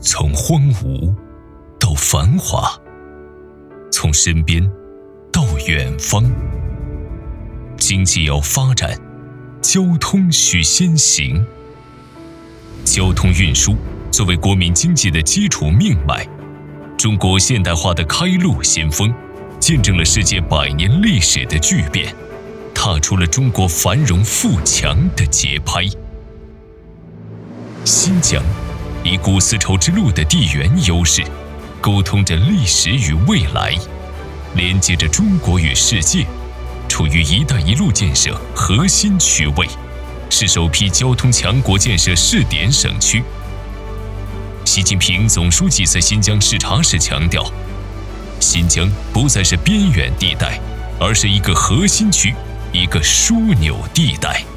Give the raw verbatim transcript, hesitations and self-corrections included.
从荒芜到繁华，从身边到远方。经济要发展，交通需先行。交通运输作为国民经济的基础命脉，中国现代化的开路先锋，见证了世界百年历史的巨变，踏出了中国繁荣富强的节拍。新疆以古丝绸之路的地缘优势，沟通着历史与未来，连接着中国与世界，处于“一带一路”建设核心区位，是首批交通强国建设试点省区。习近平总书记在新疆视察时强调，新疆不再是边远地带，而是一个核心区，一个枢纽地带。